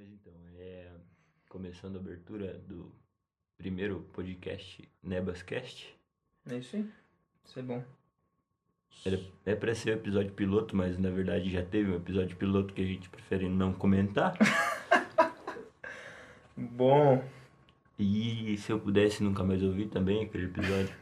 Mas então, começando a abertura do primeiro podcast Nebascast. É isso aí. Isso é bom. É pra ser o episódio piloto, mas na verdade já teve um episódio piloto que a gente prefere não comentar. Bom. E se eu pudesse nunca mais ouvir também aquele episódio.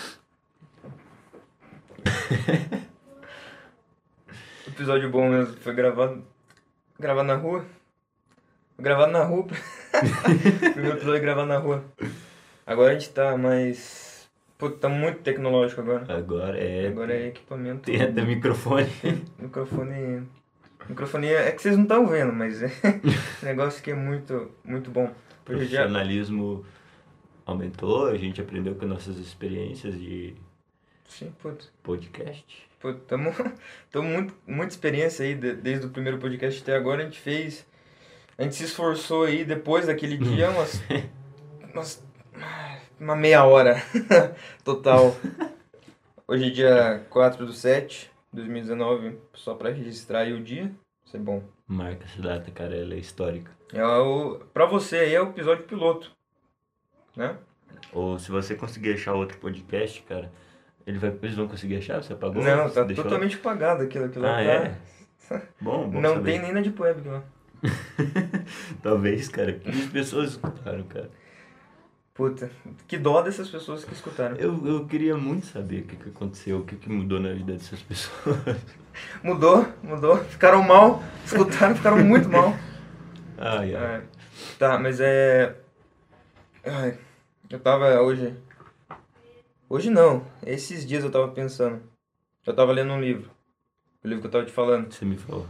Episódio bom mesmo. Foi gravado na rua. Gravado na rua. Primeiro episódio gravado na rua. Agora a gente tá mais... Pô, tá muito tecnológico agora. Agora é equipamento. Tem até microfone. Microfone é que vocês não estão vendo, mas é um negócio que é muito, muito bom. O profissionalismo aumentou, a gente aprendeu com nossas experiências de Sim, putz. podcast. Pô, tamo muita experiência aí, desde o primeiro podcast até agora. A gente se esforçou aí, depois daquele dia, uma meia hora total. Hoje é dia 4/7/2019, só pra registrar aí o dia. Isso é bom. Marca essa data, cara, ela é histórica. Pra você aí é o episódio piloto, né? Ou se você conseguir achar outro podcast, cara, eles vão conseguir achar? Você apagou? Não, Você tá deixou? totalmente apagado aquilo lá. Ah, é? Bom Não saber. tem nem na Deep Web lá. Talvez, cara. 15 pessoas escutaram, cara. Puta, que dó dessas pessoas que escutaram. Eu queria muito saber o que aconteceu, o que mudou na vida dessas pessoas. Mudou. Ficaram mal, escutaram, ficaram muito mal. Ai. Tá, mas eu tava hoje... Hoje não, esses dias eu tava pensando. Eu tava lendo um livro. O livro que eu tava te falando. Você me falou.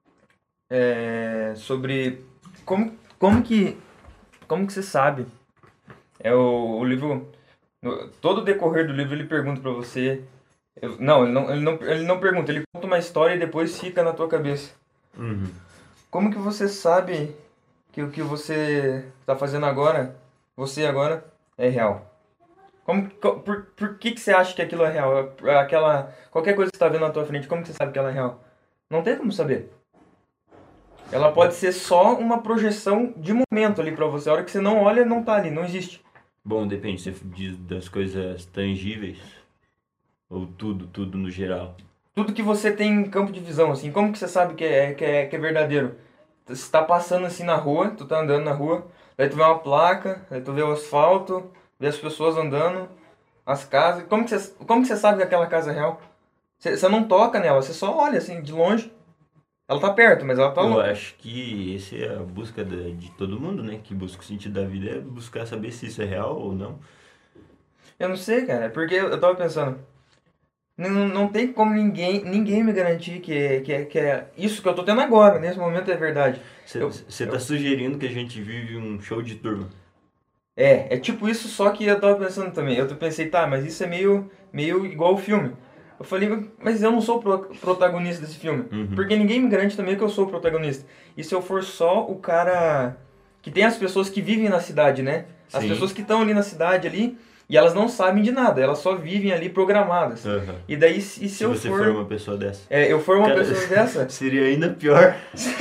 Sobre como que você sabe. O livro... Todo o decorrer do livro ele pergunta pra você... ele não pergunta, ele conta uma história e depois fica na tua cabeça. Uhum. Como que você sabe que o que você tá fazendo agora, é real? Por que você acha que aquilo é real? Qualquer coisa que você tá vendo na tua frente, como que você sabe que ela é real? Não tem como saber. Ela pode ser só uma projeção de momento ali pra você. A hora que você não olha, não tá ali, não existe. Bom, depende, você diz das coisas tangíveis ou tudo no geral. Tudo que você tem em campo de visão, assim, como que você sabe que é verdadeiro? Você tá passando assim na rua, tu tá andando na rua, daí tu vê uma placa, daí tu vê o asfalto, vê as pessoas andando, as casas. Como que você sabe que aquela casa é real? Você não toca nela, você só olha assim, de longe. Ela tá perto, mas ela tá Eu longe. acho que essa é a busca de todo mundo, né? Que busca o sentido da vida, é buscar saber se isso é real ou não. Eu não sei, cara, porque eu tava pensando. Não tem como ninguém me garantir que é isso que eu tô tendo agora, nesse momento é verdade. Você tá sugerindo que a gente vive um show de turma. É tipo isso, só que eu tava pensando também. Eu pensei, tá, mas isso é meio igual o filme. Eu falei, mas eu não sou o protagonista desse filme. Uhum. Porque ninguém me garante também que eu sou o protagonista. E se eu for só o cara... Que tem as pessoas que vivem na cidade, né? As Sim. pessoas que estão ali na cidade ali, e elas não sabem de nada, elas só vivem ali programadas. Uhum. E daí, se Se eu você for uma pessoa dessa. eu for uma Cara, pessoa dessa... Seria ainda pior.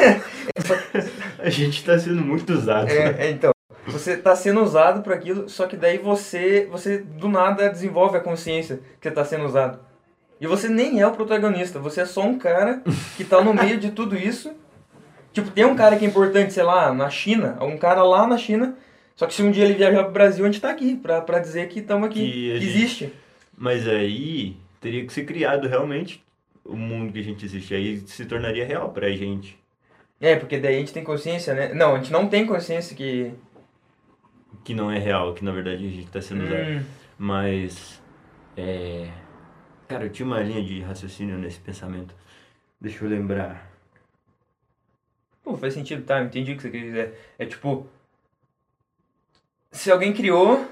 A gente tá sendo muito usado. Então, você está sendo usado para aquilo, só que daí você do nada desenvolve a consciência que você está sendo usado. E você nem é o protagonista, você é só um cara que tá no meio de tudo isso. Tipo, tem um cara que é importante, sei lá, na China, um cara lá na China, só que se um dia ele viajar pro Brasil, a gente tá aqui, pra dizer que estamos aqui, que existe. Mas aí teria que ser criado realmente o mundo que a gente existe. Aí se tornaria real pra gente. Porque daí a gente tem consciência, né? Não, a gente não tem consciência que... Que não é real, que na verdade a gente tá sendo usado. Mas, cara, eu tinha uma linha de raciocínio nesse pensamento. Deixa eu lembrar. Pô, faz sentido, tá? Eu entendi o que você quer dizer. É tipo... Se alguém criou,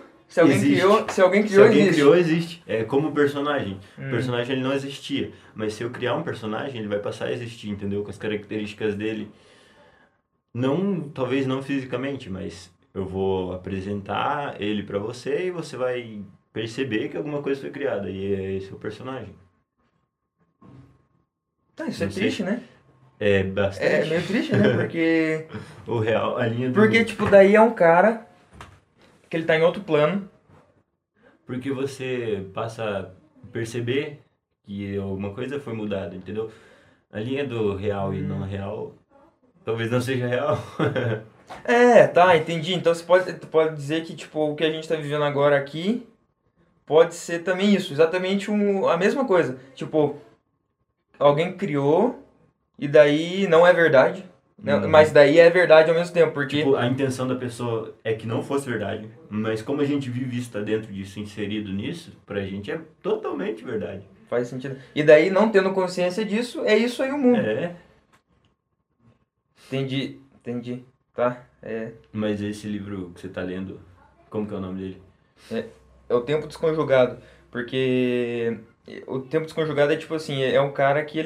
existe. É como o personagem. O personagem ele não existia. Mas se eu criar um personagem, ele vai passar a existir, entendeu? Com as características dele. Não, talvez não fisicamente, mas eu vou apresentar ele pra você e você vai perceber que alguma coisa foi criada. E esse é o personagem. Tá, isso é Não sei. triste, né? É É bastante. meio triste, né? Porque, O real, a linha do... porque, tipo, daí é um cara que ele tá em outro plano. Porque você passa a perceber que alguma coisa foi mudada, entendeu? A linha do real e não real talvez não seja real. É, tá, entendi. Então tu pode dizer que, tipo, o que a gente tá vivendo agora aqui pode ser também isso, exatamente a mesma coisa. Tipo, alguém criou e daí não é verdade, né? Mas Uhum. daí é verdade ao mesmo tempo, porque Tipo, a intenção da pessoa é que não fosse verdade, mas como a gente vive isso, tá dentro disso, inserido nisso, pra gente é totalmente verdade. faz sentido. E daí, não tendo consciência disso, é isso aí o mundo. É, Entendi, entendi. Tá? É, mas esse livro que você tá lendo, como que é o nome dele? é o tempo desconjugado. Porque o tempo desconjugado é tipo assim, é um cara que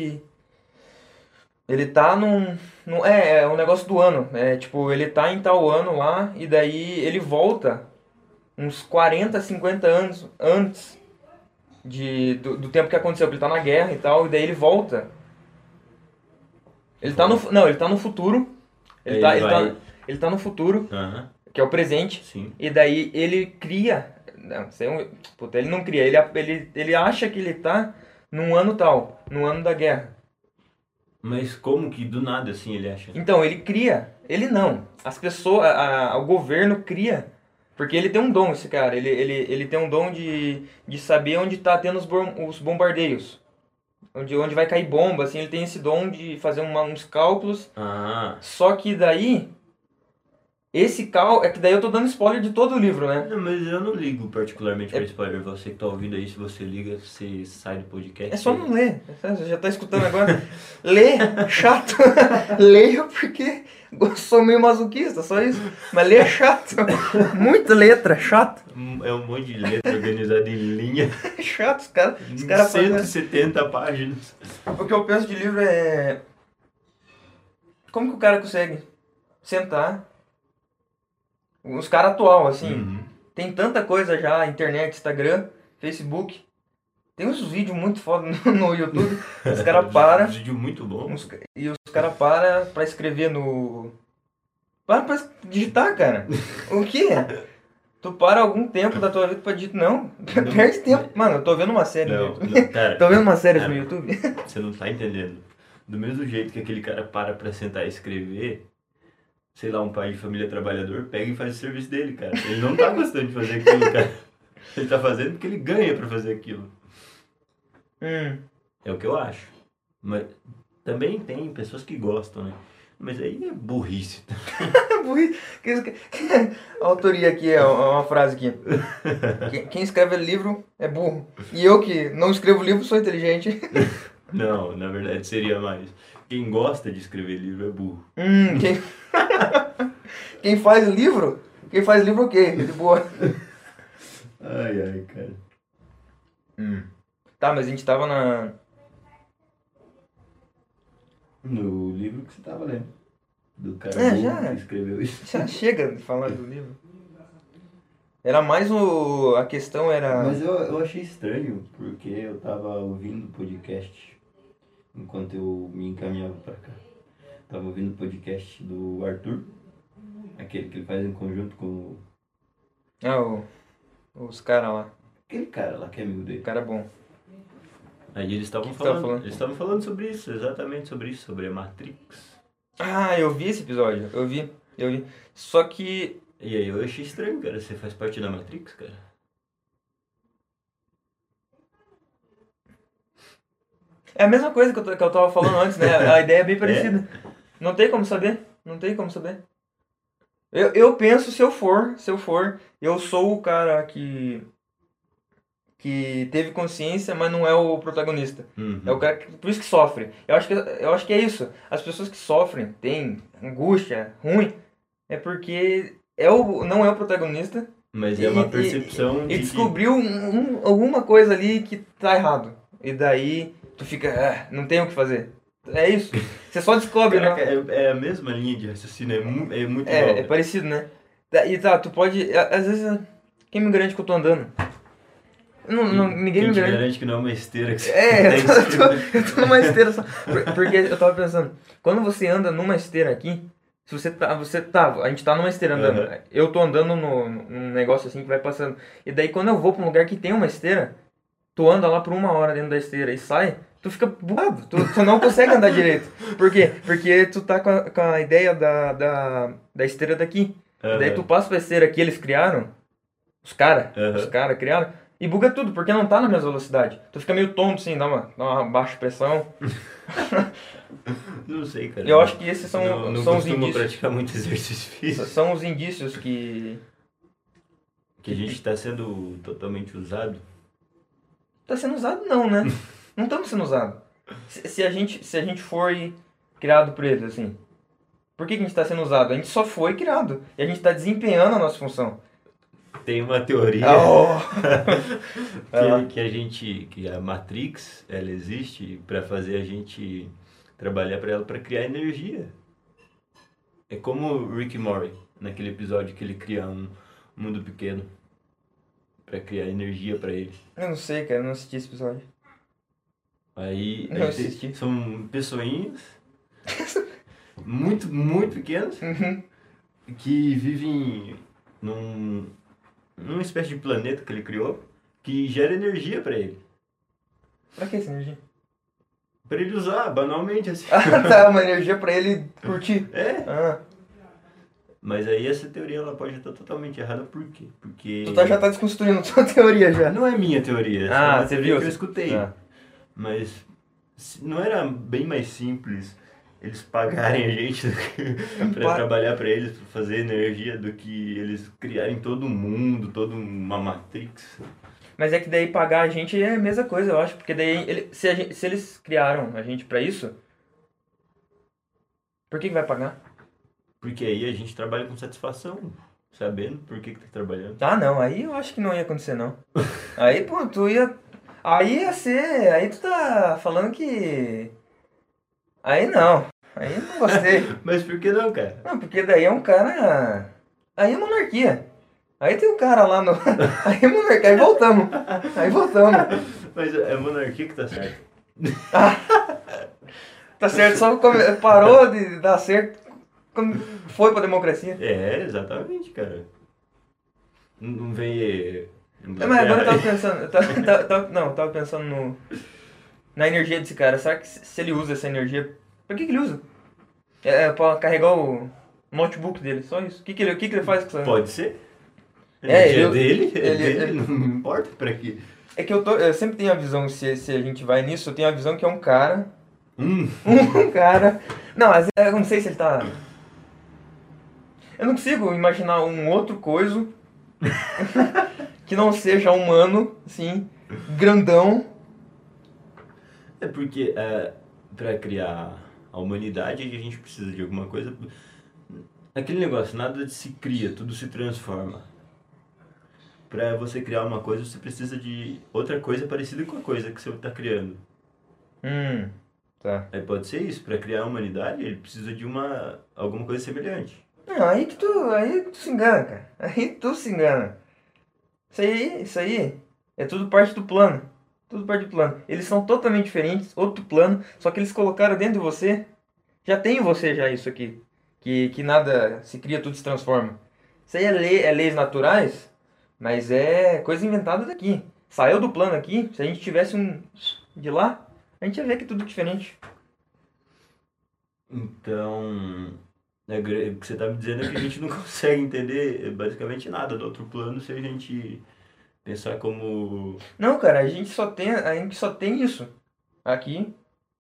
ele tá é um negócio do ano. É tipo, ele tá em tal ano lá e daí ele volta uns 40, 50 anos antes do tempo que aconteceu. Porque ele tá na guerra e tal, e daí ele volta. Ele tá Volta. não, ele tá no futuro. Ele Aí tá, ele ele tá, vai. ele tá no futuro, Aham, que é o presente. sim. E daí ele cria. Não, isso é puta, ele não cria. Ele acha que ele tá num ano tal, num ano da guerra. Mas como que do nada assim ele acha? Então, ele cria. Ele não. As pessoas, o governo cria. Porque ele tem um dom, esse cara. Ele tem um dom de saber onde tá tendo os bombardeios. Onde vai cair bomba, assim. Ele tem esse dom de fazer uns cálculos. Ah, Só que daí, esse cálculo... É que daí eu tô dando spoiler de todo o livro, né? não, mas eu não ligo particularmente pra É, spoiler. Você que tá ouvindo aí, se você liga, você sai do podcast. é só não ler. Você já tá escutando agora. Lê, chato. Leia porque eu sou meio masoquista, só isso. Mas ler é chato. Muita letra, chato. É um monte de letra organizada em linha, Chato, os cara fazem... 170 páginas. O que eu penso de livro é... Como que o cara consegue sentar... Os caras atual, assim... Uhum. Tem tanta coisa já, internet, Instagram, Facebook... Tem uns vídeos muito foda no YouTube. Os caras param... Vídeo muito bom. E os caras param pra escrever no... Para pra digitar, cara. O quê? Tu para algum tempo da tua vida pra digitar... Não, perde tempo. Mano, eu tô vendo uma série no Não, YouTube. não, cara, Tô vendo uma série cara, no YouTube. você não tá entendendo. Do mesmo jeito que aquele cara para pra sentar e escrever, sei lá, um pai de família trabalhador pega e faz o serviço dele, cara. Ele não tá gostando de fazer aquilo, cara. Ele tá fazendo porque ele ganha pra fazer aquilo. É o que eu acho. Mas também tem pessoas que gostam, né? Mas aí é burrice. A autoria aqui é uma frase aqui. Quem escreve livro é burro. E eu que não escrevo livro sou inteligente. Não, na verdade seria mais. Quem gosta de escrever livro é burro. Quem... quem faz livro? Quem faz livro o quê? De boa. Ai, ai, cara. Tá, mas a gente tava na... No livro que você tava lendo. Do cara É, burro já. que escreveu isso. Já chega de falar do livro. Era mais a questão era... Mas eu achei estranho, porque eu tava ouvindo podcast enquanto eu me encaminhava pra cá. Tava ouvindo o podcast do Arthur, aquele que ele faz em conjunto com Ah, os caras lá. aquele cara lá que é amigo O dele. cara bom. Aí eles estavam Que tava falando, falando? eles estavam falando sobre isso, exatamente sobre isso, sobre a Matrix. Ah, eu vi esse episódio. Eu vi. Só que... E aí eu achei estranho, cara, você faz parte da Matrix, cara? É a mesma coisa que eu tava falando antes, né? A ideia é bem parecida. Não tem como saber. Não tem como saber. Eu penso, se eu for, eu sou o cara que teve consciência, mas não é o protagonista. Uhum. É o cara que, por isso que sofre. Eu acho que é isso. As pessoas que sofrem, têm angústia, ruim, é porque não é o protagonista Mas é uma percepção e de que... descobriu alguma coisa ali que tá errado. E daí tu fica, não tem o que fazer. É isso. Você só descobre, Caraca, né? é a mesma linha de raciocínio, é muito igual. É parecido, né? E tá, tu pode. Às vezes, quem me garante que eu tô andando? Ninguém Quem me te garante. garante que não é uma esteira que você É, tá em cima? eu tô numa esteira só. Porque eu tava pensando, quando você anda numa esteira aqui, se a gente tá numa esteira andando, Aham. eu tô andando num negócio assim que vai passando. E daí quando eu vou pra um lugar que tem uma esteira, tu anda lá por 1 hora dentro da esteira e sai, tu fica bugado, tu não consegue andar direito. Por quê? Porque tu tá com a ideia da esteira daqui. E daí tu Aham. passa pra esteira que eles criaram, os Aham. cara criaram, e buga tudo, porque não tá na mesma velocidade. Tu fica meio tonto assim, dá uma baixa pressão. Não sei, cara. Eu acho que esses Não, não são os costumo indícios. praticar muito exercício físico. São os indícios que, Que a gente está sendo totalmente usado. tá sendo usado não, né? Não estamos sendo usados. Se a gente foi criado por eles, assim, por que a gente está sendo usado? A gente só foi criado. E a gente está desempenhando a nossa função. Tem uma teoria Oh! Vai lá. que a Matrix, ela existe para fazer a gente trabalhar para ela para criar energia. É como o Rick e Morty, naquele episódio que ele cria um mundo pequeno para criar energia para ele. Eu não sei, cara, eu não assisti esse episódio. Aí, Não assisti. são pessoinhas muito, muito pequenas Uhum. que vivem numa espécie de planeta que ele criou que gera energia para ele. Pra que essa energia? Para ele usar, banalmente assim. Ah, tá, uma energia pra ele curtir. É, Ah, mas aí essa teoria ela pode estar totalmente errada, por quê? Porque já tá desconstruindo sua teoria já. não é minha teoria, essa é Ah, uma você teoria viu? que eu escutei. Ah. Mas não era bem mais simples eles pagarem a gente para Pa- trabalhar para eles, para fazer energia, do que eles criarem todo um mundo, toda uma Matrix? Mas é que daí pagar a gente é a mesma coisa, eu acho. Porque daí, se eles criaram a gente pra isso, por que vai pagar? Porque aí a gente trabalha com satisfação, sabendo por que tá trabalhando. Ah, não, aí eu acho que não ia acontecer, não. Aí, pô, tu ia. Aí ia ser. Aí tu tá falando que. Aí não. Aí eu não gostei. Mas por que não, cara? Não, porque daí é um cara. Aí é monarquia. Aí tem um cara lá no. Aí é monarquia. Aí voltamos. Aí voltamos. Mas é a monarquia que tá certo. Tá certo, só parou de dar certo quando foi pra democracia. É, exatamente, cara. Não vem. Mas agora eu tava pensando. Eu tava pensando na energia desse cara. Será que se ele usa essa energia. Pra que ele usa? É pra carregar o notebook dele, só isso. O que ele faz com essa. Pode ser. É, É ele- dele, ele- não importa pra quê. É que eu sempre tenho a visão, se a gente vai nisso, eu tenho a visão que é um cara. Hum, Um cara. Não, mas eu não sei se ele tá. Eu não consigo imaginar um outro coisa que não seja humano, assim, grandão. é porque pra criar a humanidade a gente precisa de alguma coisa. Aquele negócio, nada se cria, tudo se transforma. Pra você criar uma coisa, você precisa de outra coisa parecida com a coisa que você tá criando. Tá. Aí pode ser isso, pra criar a humanidade, ele precisa de alguma coisa semelhante. Não, aí tu se engana, cara. Aí tu se engana. Isso aí é tudo parte do plano. Tudo parte do plano. Eles são totalmente diferentes, outro plano, só que eles colocaram dentro de você. Já tem em você já isso aqui. Que nada se cria, tudo se transforma. Isso aí é leis naturais, mas é coisa inventada daqui. Saiu do plano aqui, se a gente tivesse um de lá, a gente ia ver que é tudo diferente. Então, o que você tá me dizendo é que a gente não consegue entender basicamente nada do outro plano se a gente pensar como. Não, cara, a gente só tem isso. Aqui.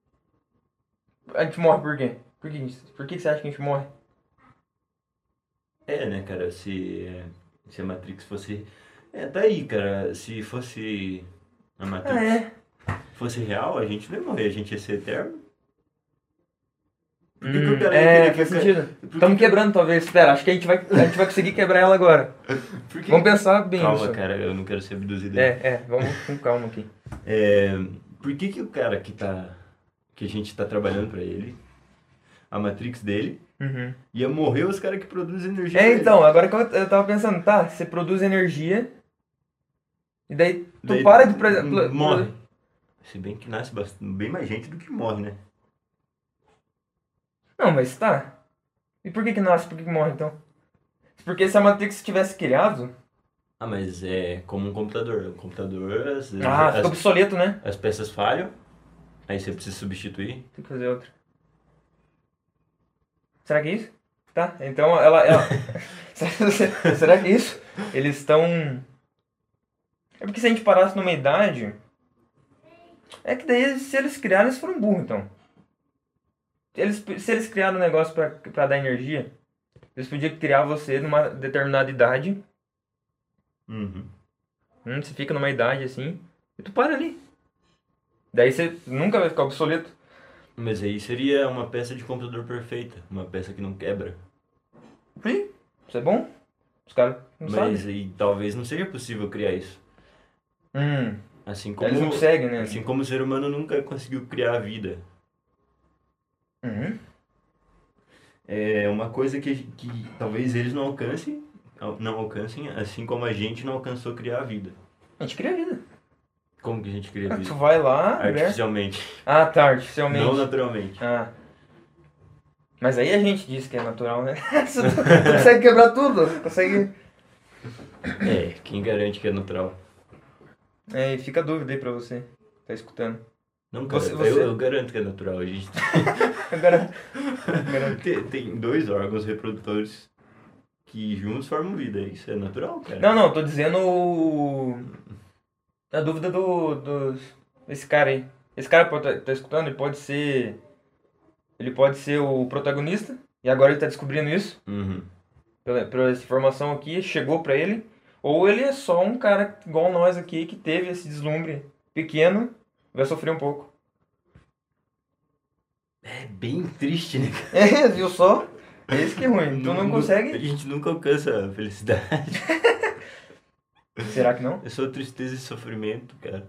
A gente morre por quê? Por que isso? Por que você acha que a gente morre? É, né, cara? Se a Matrix fosse. Tá aí, cara. Se fosse a Matrix Ah, é. fosse real, a gente não ia morrer, a gente ia ser eterno. Por que que o cara ia querer faz que- sentido. por que Estamos que- quebrando, talvez. Espera, acho que a gente vai conseguir quebrar ela agora. Por que- Vamos pensar bem Calma, nisso. cara, eu não quero ser abduzido. Vamos com calma aqui. Por que que o cara que a gente tá trabalhando pra ele, a Matrix dele, Uhum. ia morrer os caras que produzem energia pra ele? Então, agora que eu tava pensando, tá, você produz energia E daí tu Daí para de... morre. Se bem que nasce bem mais gente do que morre, né? Não, mas tá. E por que nasce? Por que morre, então? Porque se a Matrix tivesse criado... Ah, mas é como um computador. O computador, às vezes, Ah, fica obsoleto, né? as peças falham, aí você precisa substituir. Tem que fazer outra. Será que é isso? Tá, então ela... Será que é isso? Eles estão... É porque se a gente parasse numa idade... É que daí, se eles criaram, eles foram burros, então. Se eles criaram um negócio pra dar energia, eles podiam criar você numa determinada idade. Uhum. Você fica numa idade assim, e tu para ali. Daí você nunca vai ficar obsoleto. Mas aí seria uma peça de computador perfeita, uma peça que não quebra. Sim, isso é bom. Os caras não Mas sabem. aí talvez não seja possível criar isso. Assim como, Eles não conseguem, né? assim como o ser humano nunca conseguiu criar a vida. Uhum. É uma coisa que talvez eles não alcancem, assim como a gente não alcançou criar a vida. A gente cria vida. Como que a gente cria a Tu vida? vai lá, Artificialmente, Ah, tá, artificialmente. não naturalmente. Ah. Mas aí a gente diz que é natural, né? Tu consegue quebrar tudo. Consegue. É, quem garante que é natural? É, e fica a dúvida aí pra você. Tá escutando. Não, cara, Você- eu garanto que é natural. A gente Agora. tem dois órgãos reprodutores que juntos formam vida. Isso é natural, cara. Não, tô dizendo a dúvida desse cara aí. Esse cara pode tá escutando, ele pode ser. Ele pode ser o protagonista. E agora ele tá descobrindo isso. Uhum. Pela essa informação aqui, chegou pra ele. Ou ele é só um cara igual nós aqui que teve esse deslumbre pequeno, vai sofrer um pouco. É bem triste, né, cara? É, viu só? É isso que é ruim. Tu não A consegue. gente nunca alcança a felicidade. Será que não? É só tristeza e sofrimento, cara.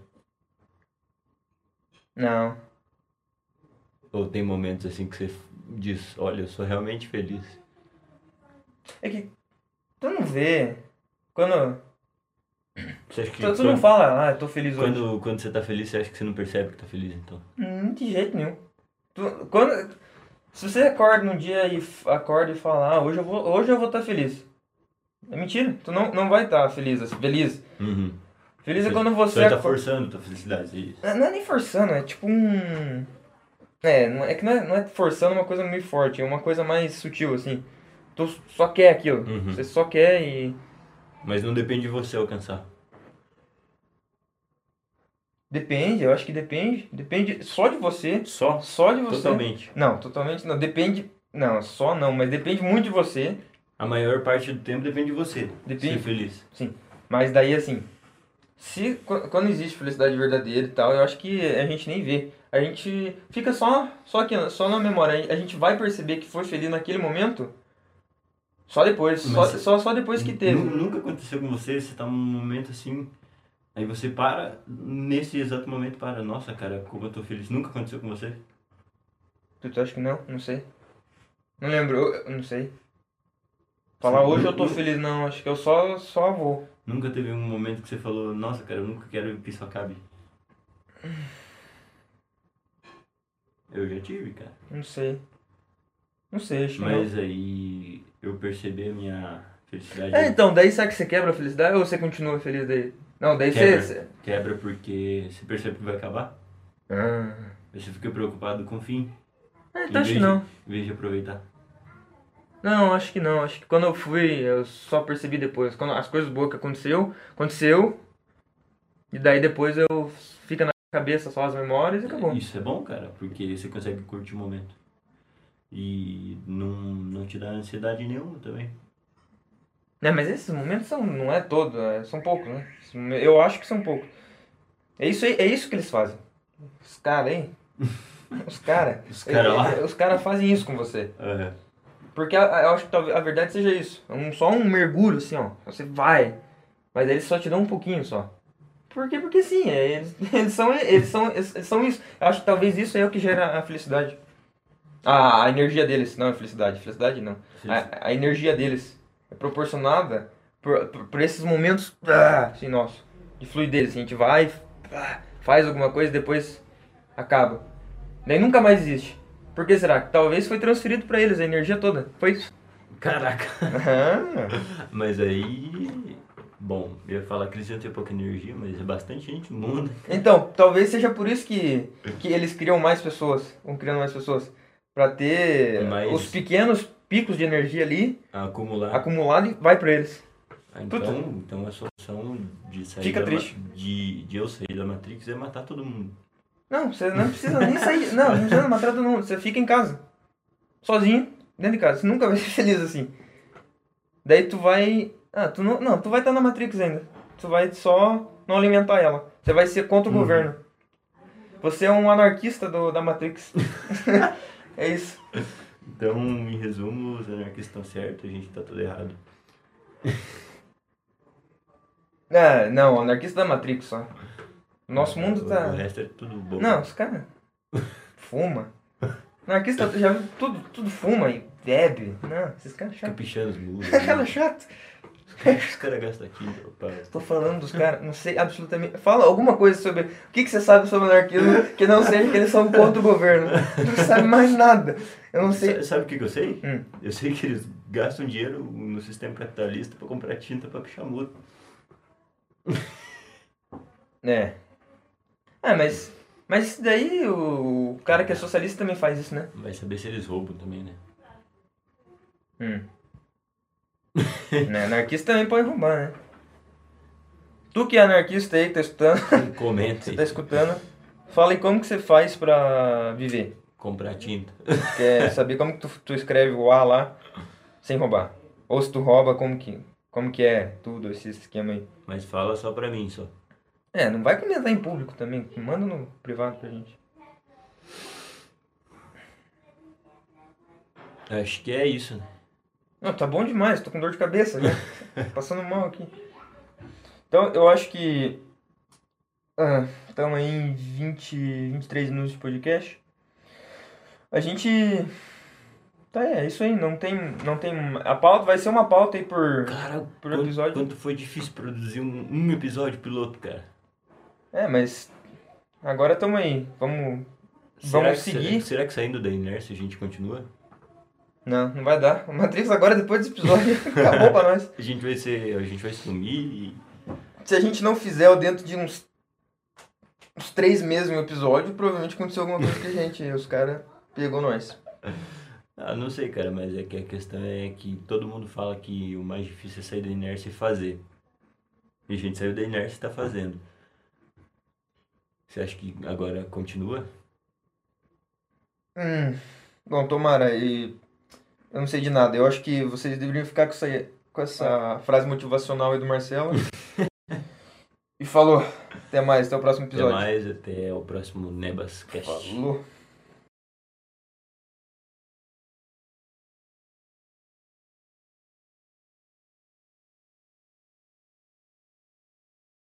Não. Ou tem momentos assim que você diz, olha, eu sou realmente feliz. É que tu não vê. Quando. Você acha que Tu não fala, eu tô feliz hoje. quando você tá feliz, você acha que você não percebe que tá feliz, então? De jeito nenhum. Se você acorda num dia e acorda e fala, hoje eu vou estar feliz. É mentira. Tu não vai estar feliz, assim, feliz. Uhum. Feliz é quando você Você tá acorda. forçando tua felicidade, é isso. Não é nem forçando, é tipo um. É que não é forçando uma coisa meio forte, é uma coisa mais sutil, assim. Tu só quer aquilo. Uhum. Você só quer e. Mas não depende de você alcançar. Depende, eu acho que depende. Depende só de você. Só? Só de você. Totalmente. Não, totalmente não. Depende. Não, só não, mas depende muito de você. A maior parte do tempo depende de você. Depende. Ser feliz. Sim. Mas daí assim. Quando existe felicidade verdadeira e tal, eu acho que a gente nem vê. A gente fica só aqui, só na memória. A gente vai perceber que foi feliz naquele momento só depois. Mas Só depois que teve. Nunca aconteceu com você, você tá num momento assim, aí você para, nesse exato momento para, nossa cara, como eu tô feliz. Nunca aconteceu com você? Tu acha que não? Não sei. Não lembro, eu não sei. Falar Sim, hoje eu tô feliz, não. Acho que eu só vou. Nunca teve um momento que você falou, nossa cara, eu nunca quero que isso acabe. Eu já tive, cara. Não sei. Não sei, acho que Mas aí eu percebi a minha felicidade. não. Então, daí será que você quebra a felicidade ou você continua feliz daí? Não, daí Quebra. você. Quebra porque você percebe que vai acabar. Ah. Aí você fica preocupado com o fim. Então acho que não. Em vez de aproveitar. Não, acho que não. Acho que quando eu fui, eu só percebi depois. Quando as coisas boas que aconteceu. E daí depois eu fica na cabeça só as memórias e acabou. Isso é bom, cara, porque você consegue curtir o momento. E não te dá ansiedade nenhuma também. Né, mas esses momentos não é todo, são poucos, né? Eu acho que são poucos. É isso que eles fazem. Os caras aí. Os caras. Os caras lá? Os caras fazem isso com você. Uhum. Porque eu acho que talvez a verdade seja isso. Só um mergulho assim, ó. Você vai. Mas eles só te dão um pouquinho só. Por quê? Porque sim, eles são isso. Eu acho que talvez isso é o que gera a felicidade. A energia deles, não é felicidade. Felicidade não. A energia deles é proporcionada por esses momentos assim, nossa. de fluidez. Assim, a gente vai, faz alguma coisa e depois acaba. Daí nunca mais existe. Por que será? Talvez foi transferido pra eles a energia toda. Foi isso. Caraca. Aham. Mas aí... Bom, eu ia falar que eles iam ter pouca energia, mas é bastante gente no mundo. Então, talvez seja por isso que eles criam mais pessoas. Vão criando mais pessoas. Pra ter Mas- os pequenos picos de energia ali Acumular. acumulado e vai pra eles. Então a solução de sair Fica da triste. de eu sair da Matrix é matar todo mundo. Não, você não precisa nem sair. Não, não precisa matar todo mundo. Você fica em casa. Sozinho, dentro de casa. Você nunca vai ser feliz assim. Daí tu vai. Tu não, tu vai estar na Matrix ainda. Tu vai só não alimentar ela. Você vai ser contra o governo. Você é um anarquista da Matrix. É isso. Então, em resumo, os anarquistas estão certos, a gente tá tudo errado. Não, anarquista da Matrix só. Nosso mundo O tá. resto é tudo bom. Não, os caras. Fuma. Anarquista já viu tudo fuma e bebe. Não, esses caras Fica chatos. pichando os muros. Cara chato. Os caras gastam aqui, rapaz. Tô falando dos caras, não sei absolutamente. Fala alguma coisa sobre. O que você sabe sobre anarquismo que não seja que eles são contra o governo? Não sabe mais nada. Eu não sei. Sabe o que eu sei? Hum. Eu sei que eles gastam dinheiro no sistema capitalista pra comprar tinta pra pichar muro. É. Mas isso daí o cara que é socialista também faz isso, né? Vai saber se eles roubam também, né? Né, anarquista também pode roubar, né? Tu que é anarquista aí, que tá escutando, Comenta você aí. tá escutando, fala aí como que você faz pra viver. Comprar tinta. Quer saber como que tu escreve o A lá sem roubar. Ou se tu rouba, como que é tudo esse esquema aí. Mas fala só pra mim, só. Não vai comentar em público também, manda no privado pra gente. Acho que é isso, né? Não, tá bom demais, tô com dor de cabeça já. Passando mal aqui. Então, eu acho que estamos aí em 23 minutos de podcast. A gente é isso aí, não tem a pauta vai ser uma pauta aí por Cara, episódio. quanto foi difícil produzir um episódio piloto, cara. Mas agora estamos aí. Vamos seguir. Será que saindo da inércia a gente continua? Não vai dar. O Matrix agora, depois desse episódio, acabou pra nós. A gente vai sumir e... Se a gente não fizer o dentro de uns 3 meses um episódio, provavelmente aconteceu alguma coisa que os caras pegou nós. Não sei, cara, mas é que a questão é que todo mundo fala que o mais difícil é sair da inércia e fazer. E a gente saiu da inércia e tá fazendo. Você acha que agora continua? Bom, tomara, e eu não sei de nada. Eu acho que vocês deveriam ficar com essa frase motivacional aí do Marcelo. E falou. Até mais, até o próximo Até episódio. mais, até o próximo Nebascast. Falou.